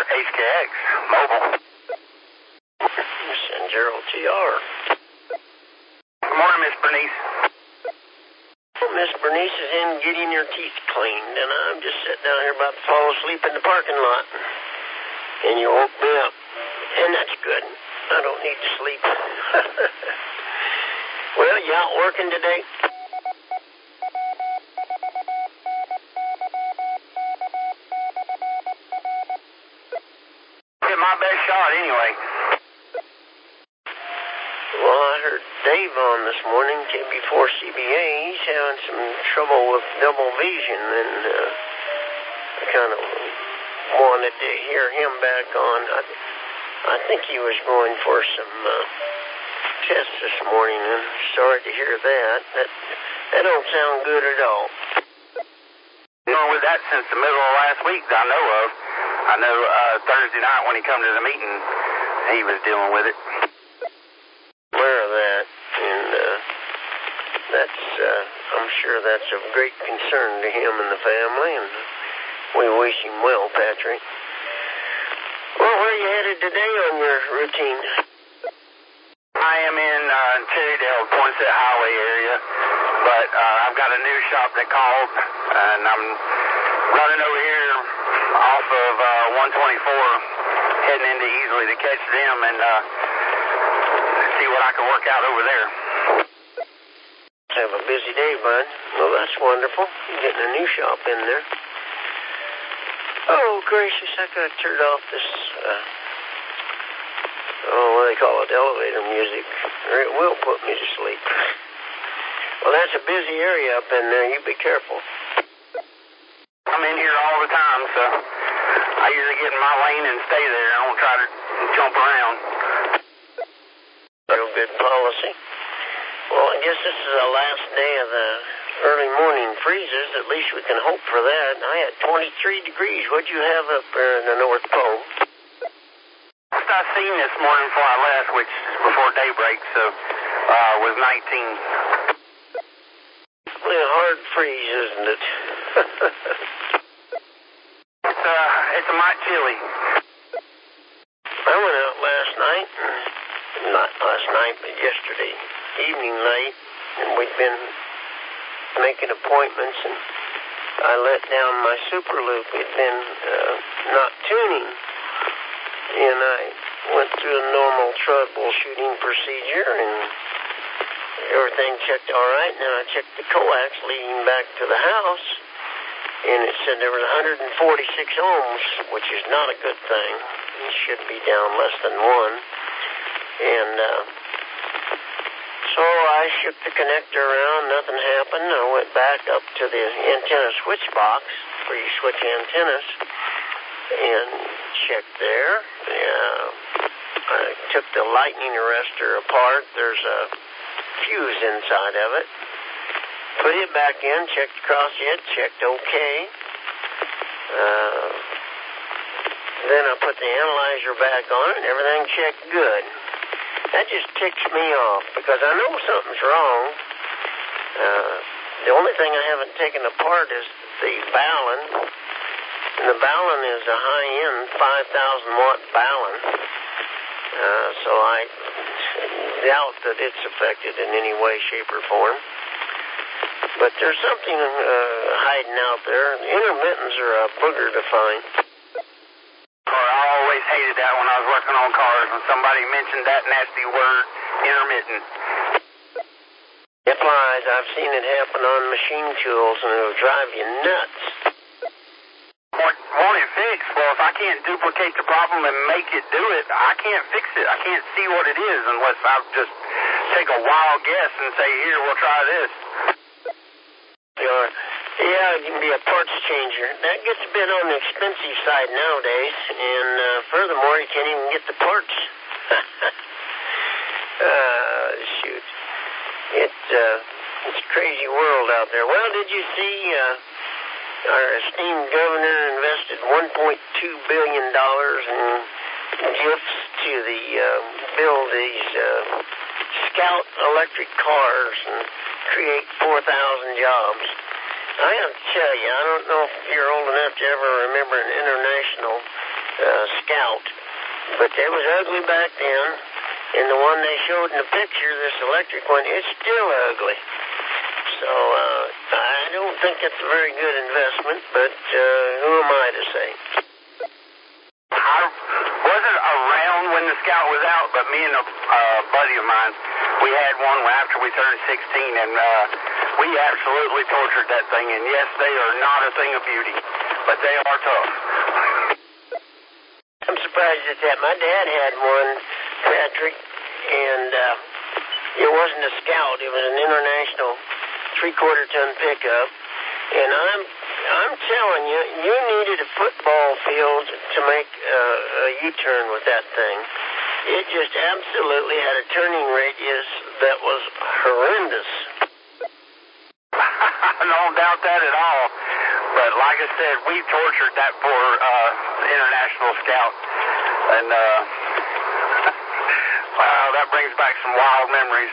HKX, mobile. San Gerald TR. Good morning, Miss Bernice. Well, Miss Bernice is in getting her teeth cleaned, and I'm just sitting down here about to fall asleep in the parking lot. And you woke me up. And that's good. I don't need to sleep. Well, you out working today? Hit my best shot anyway. Well, I heard Dave on this morning, KB4CBA. He's having some trouble with double vision, and I kind of wanted to hear him back on. I think he was going for some tests this morning, and sorry to hear that. That don't sound good at all. Been with that since the middle of last week that I know of. I know Thursday night when he come to the meeting, he was dealing with it. Aware of that, and that's, I'm sure that's of great concern to him and the family, and we wish him well, Patrick. Well, where are you headed today on your routine? I am in Cherrydale, Poinsett Highway area, but I've got a new shop that called, and I'm running over here off of 124, heading into Easley to catch them and see what I can work out over there. Have a busy day, bud. Well, that's wonderful. You're getting a new shop in there. Oh, gracious, I gotta turn off this, what do they call it, elevator music, or it will put me to sleep. Well, that's a busy area up in there. You be careful. I'm in here all the time, so I usually get in my lane and stay there. I don't try to jump around. Real good policy. Well, I guess this is the last day of the early morning freezes. At least we can hope for that. I had 23 degrees. What'd you have up there in the North Pole? Last I seen this morning before I left, which is before daybreak, so was 19. Really a hard freeze, isn't it? It's a mite chilly. I went out last night, not last night, but yesterday evening late, and we'd been making appointments, and I let down my super loop. We'd been not tuning, and I went through a normal troubleshooting procedure, and everything checked all right, and then I checked the coax leading back to the house, and it said there was 146 ohms, which is not a good thing. It should be down less than 1. And so I shook the connector around. Nothing happened. I went back up to the antenna switch box where you switch antennas and checked there. I took the lightning arrestor apart. There's a fuse inside of it. Put it back in, checked the crosshead, checked okay. Then I put the analyzer back on it, and everything checked good. That just ticks me off, because I know something's wrong. The only thing I haven't taken apart is the Ballon. And the Ballon is a high-end 5,000-watt Ballon. So I doubt that it's affected in any way, shape, or form. But there's something hiding out there. The intermittents are a booger to find. I always hated that when I was working on cars, when somebody mentioned that nasty word, intermittent. It applies. I've seen it happen on machine tools, and it'll drive you nuts. Want it fixed? Well, if I can't duplicate the problem and make it do it, I can't fix it. I can't see what it is unless I just take a wild guess and say, here, we'll try this. Yeah, you can be a parts changer. That gets a bit on the expensive side nowadays, and furthermore, you can't even get the parts. Shoot. It's a crazy world out there. Well, did you see our esteemed governor invested $1.2 billion in gifts to the build these Scout electric cars and create 4,000 jobs. I have to tell you, I don't know if you're old enough to ever remember an international Scout. But it was ugly back then. And the one they showed in the picture, this electric one, it's still ugly. So I don't think it's a very good investment, but who am I to say? I wasn't around when the Scout was out, but me and a buddy of mine, we had one after we turned 16, and we absolutely tortured that thing. And yes, they are not a thing of beauty, but they are tough. I'm surprised at that. My dad had one, Patrick, and it wasn't a Scout. It was an International 3/4-ton pickup. And I'm telling you, you needed a football field to make a U-turn with that thing. It just absolutely had a turning radius that was horrendous. I don't doubt that at all. But like I said, we tortured that poor International Scout. And, wow, that brings back some wild memories.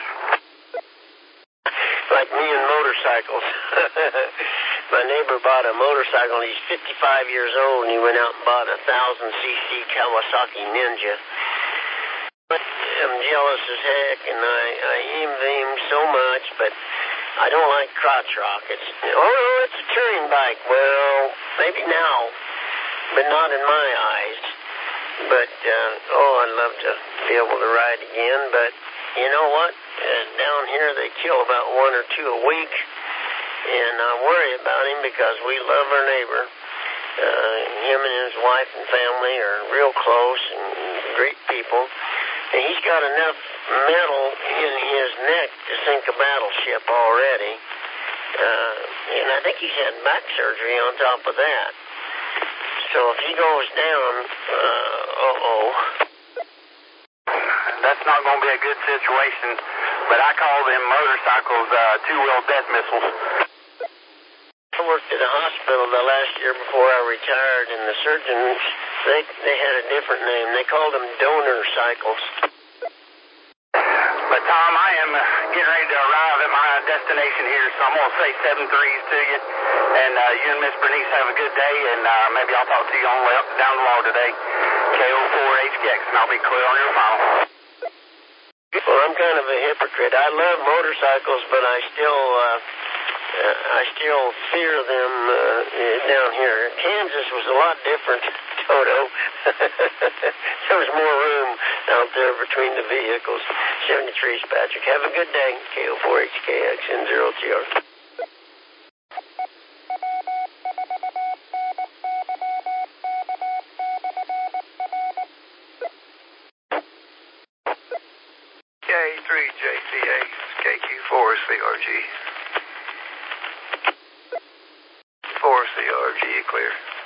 Like me and motorcycles. My neighbor bought a motorcycle. He's 55 years old, and he went out and bought a 1,000cc Kawasaki Ninja. But I'm jealous as heck, and I envy him so much, but I don't like crotch rockets. Oh, no, it's a touring bike. Well, maybe now, but not in my eyes. But, I'd love to be able to ride again, but you know what? Down here they kill about 1 or 2 a week, and I worry about him because we love our neighbor. Him and his wife and family are real close and great people. And he's got enough metal in his neck to sink a battleship already. And I think he's had back surgery on top of that. So if he goes down, That's not going to be a good situation. But I call them motorcycles two-wheel death missiles. I worked at a hospital the last year before I retired, and the surgeons, they had a different name. They called them donor cycles. But Tom, I am getting ready to arrive at my destination here, so I'm going to say 7 threes to you. And you and Miss Bernice have a good day, and maybe I'll talk to you on the way up down the log today. KO4HKX, and I'll be clear on your final. Well, I'm kind of a hypocrite. I love motorcycles, but I still fear them down here. Kansas was a lot different, Toto. There was more room out there between the vehicles. 73's Patrick. Have a good day. KO4HKX N0TR. K3JCA, KQ4CRG. 4CRG, clear.